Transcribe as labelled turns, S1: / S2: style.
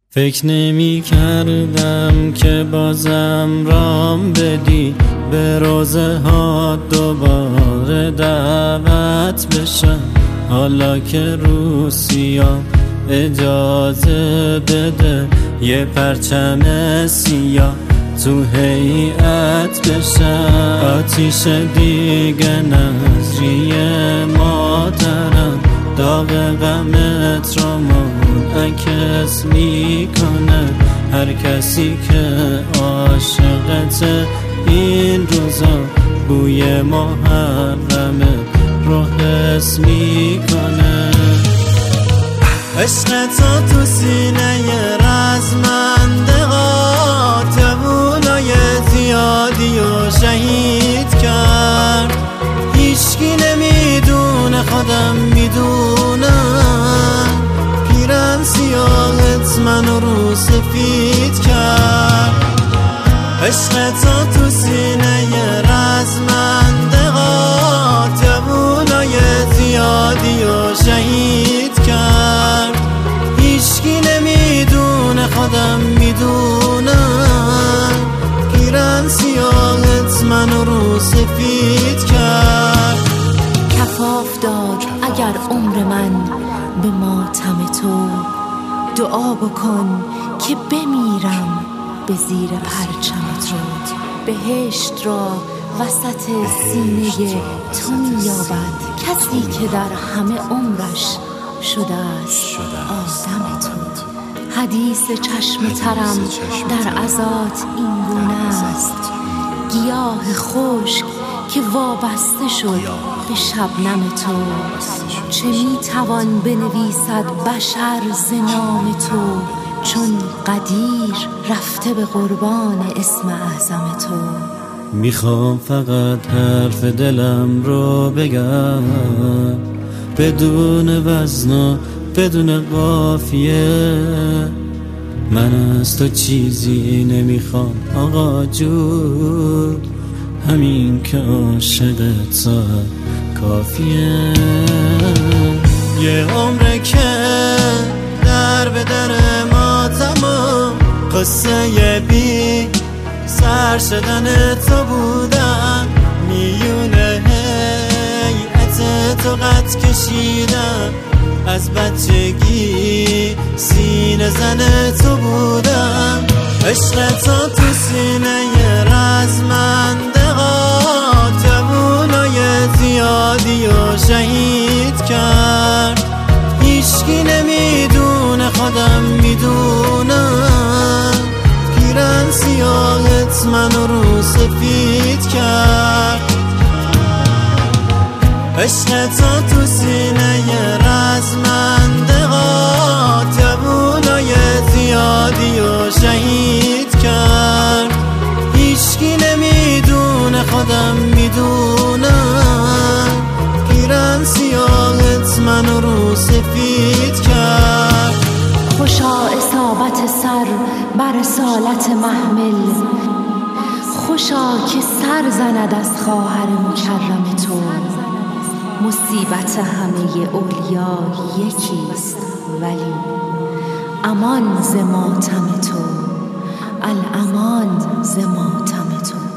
S1: فکر نمی کردم که بازم رام بدی به روزه ها دوباره دعوت بشم. حالا که روسیام اجازه بده یه پرچم سیاه تو هیئت بشم. آتیش دیگه نظری مادرم داغ غمت رو منعکس میکنه. هر کسی که عاشقت این روزا بوی محرمه رو حس میکنه. عشق تو سینه رزمنده قاتبونای زیادی و شهید کرد. هیچکی نمیدونه خودم میدونم پیرن سیاهت منو رو سفید کرد. عشق تو سینه رزمنده قاتبونای زیادی و شهید کرد. هیچکی نمیدونه خودم میدونم پیرن سیاهت منو رو سفید کرد.
S2: کفاف داد اگر عمر من به ماتم تو، دعا بکن که بمیرم به زیر پرچم تو. بهشت را وسط سینه تو می‌یابد کسی که در همه عمرش شده است آدم تو. حدیث چشم ترم در عزات این گونه است، گیاه خشک که وابسته شد به شبنم تو. چه میتوان بنویسد بشر ز نام تو، چون قدیر رفته به قربان اسم اعظم تو.
S1: میخوام فقط حرف دلم رو بگم بدون وزن و بدون قافیه. من از تو چیزی نمیخوام آقا جون، همین که عاشقت کافیه. یه عمره که در به در ماتم و قصه بی سر شدن تو بودم. میونه هیئت تو قد کشیدم، از بچگی سینه زن تو بودم. عشق تو سینه رزمنده قاتبونای زیادی و شهید کرد. هیچکی نمیدونه خودم میدونم پیرن سیاهت منو رو سفید کرد. عشق تو سینه رزمنده قاتبونای زیادی و شهید کرد. هیچکی نمیدونه خودم میدونم پیرن سیاهت منو رو سفید کرد.
S2: خوشا اصابت سر بر رسالت محمل، خوشا که سر زند از خواهر مکرم تو. مصیبت همه اولیا یکیست ولی امان ز ماتم تو، الامان ز ماتم تو.